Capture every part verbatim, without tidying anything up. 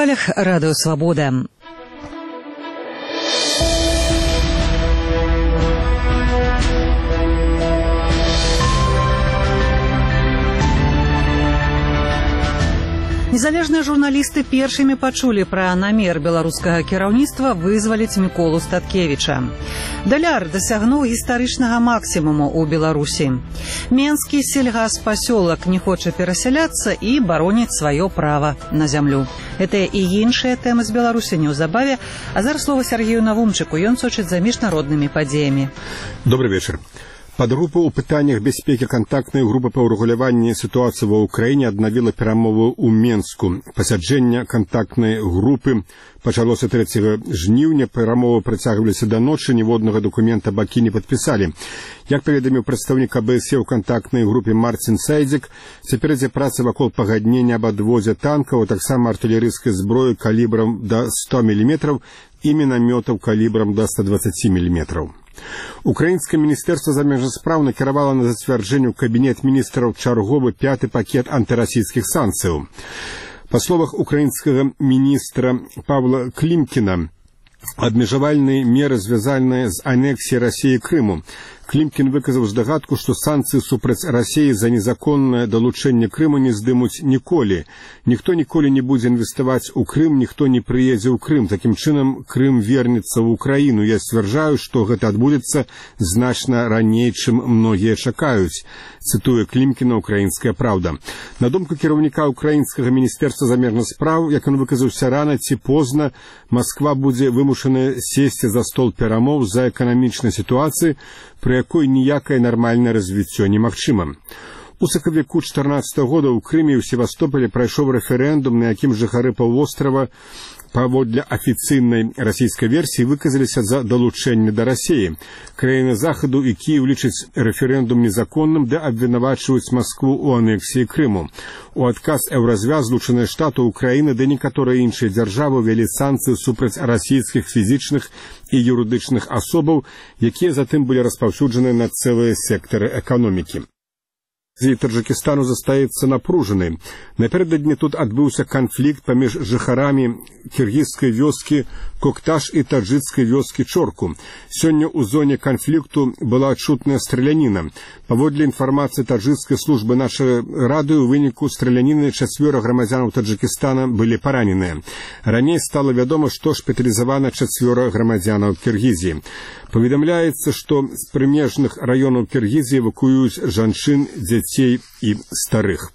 хвалях радыё Свабода. Незалежныя журналісты першымі пачулі пра намер беларускага кіраўніцтва вызваліць Міколу Статкевіча. Даляр дасягнуў гістарычнага максімуму ў Беларусі. Менскі сельгаспасёлак не хоча перасяляцца і бароніць сваё права на зямлю. Гэтыя і іншыя тэмы з Беларусі неўзабаве, а зараз слова Сергею Навумчыку, ён сочыць за міжнароднымі падзеямі. Добрый вечер. Падгрупа ў пытаннях бяспекі кантактнай групы па ўрэгуляванні сітуацыі ва ўкраіне аднавіла перамовы ў Менску. Пасяджэнне кантактнай групы пачалося трэцяга жніўня, перамовы працягваліся да ночы, ніводнага дакумента бакі не падпісалі. Як паведаміў прадстаўнік А Бэ Эс Е ў кантактнай групе Марцін Сайдзік, цяпер ідзе праца вакол пагаднення аб адвозе танкаў, а таксама артылерыйскай зброі калібрам да ста міліметраў і мінамётаў калібрам да ста дваццаці міліметраў. Украінскае міністэрства замежных спраў накіравала на зацвярджэнне ў кабінет міністраў чарговы пяты пакет антырасійскіх санкцыяў. Па словах украінскага міністра Павла Клімкіна, абмежавальныя меры звязаныя з анексіяй Расіі Крыму. Клімкін выказаў здагадку, што санкцыі супраць Расіі за незаконнае далучэнне Крыму не здымуць ніколі. Ніхто ніколі не будзе інвеставаць у Крым, ніхто не прыедзе ў Крым. Такім чынам, Крым вернецца ў Украіну. Я сцвярджаю, што гэта адбудзецца значна раней, чым многія чакаюць. Цытуе Клімкіна «Украінская праўда». На думку кіраўніка украінскага міністэрства замежных спраў, як ён выказаўся рана ці позна, Масква будзе вымушаная сесці за стол перамоў за эканамічнай сітуацыі, пры якой ніякае нармальнае развіццё немагчыма. У сакавіку чатырнаццатага года ў Крыме і ў Севастополі прайшоў рэферэндум, на якім жыхары паўвострава паводле афіцыйнай расійскай версіі выказаліся за далучэнне да Расіі. Краіны Захаду і Кіеў лічаць рэферэндум незаконным, ды абвінавачваюць Маскву ў анексіі Крыму. У адказ Еўразвяз, Злучаныя Штаты, Украіна ды некаторыя іншыя дзяржавы ввялі санкцыі супраць расійскіх фізічных і юрыдычных асобаў, якія затым былі распаўсюджаны на цэлыя сектары эканомікі. Таджикистану застаецца напружанай. Напярэдадні тут адбыўся канфлікт паміж жыхарамі кіргізскай вёскі Кокташ і таджыцкай вёскі Чорку. Сёння ў зоне канфлікту была адчутная страляніна. Паводле інфармацыі таджыцкай службы нашай радыё, у выніку страляніны чацвёра грамадзянаў Таджикистана былі параненыя. Раней стала вядома, што шпіталізавана чацвёра грамадзянаў Кіргізіі. Паведамляецца, што з прымежных раёнаў Кіргізіі эвакуююць жанчын, дзяцей і старых.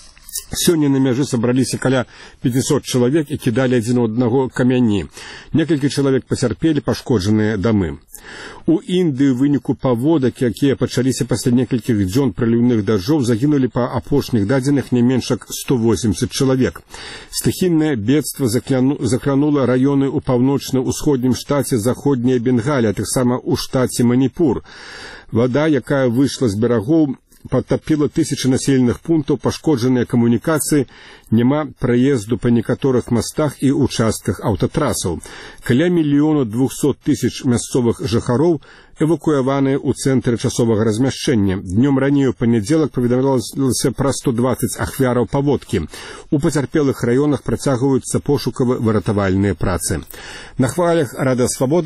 Сёння на мяжы сабраліся каля пяцісот чалавек і кідалі адзін у аднаго камяні. Некалькі чалавек пацярпелі пашкоджаныя дамы. У Індыі ў выніку паводак, якія пачаліся пасля некалькіх дзён праліўных дажджоў, загінулі па апошніх дадзеных не менш як сто восемьдесят чалавек. Стыхійнае бедства закранула раёны ў паўночна-ўсходнім штаце Заходняя Бенгалія, а таксама ў штаце Маніпур. Вада, якая выйшла з берагоў, падтапіла тысячы населеных пунктаў, пашкоджаныя камунікацыі, няма праезду па некаторых мастах і участках аўтатрасаў. Каля мільёна двухсот тысяч мясцовых жыхароў эвакуяваныя ў цэнтры часовага размяшчэння. Днём раней у панядзелак паведамлялася пра сто дваццаць ахвяраў паводкі. У пацярпелых раёнах працягваюцца пошукава-выратавальныя працы. На хвалях радыё Свабода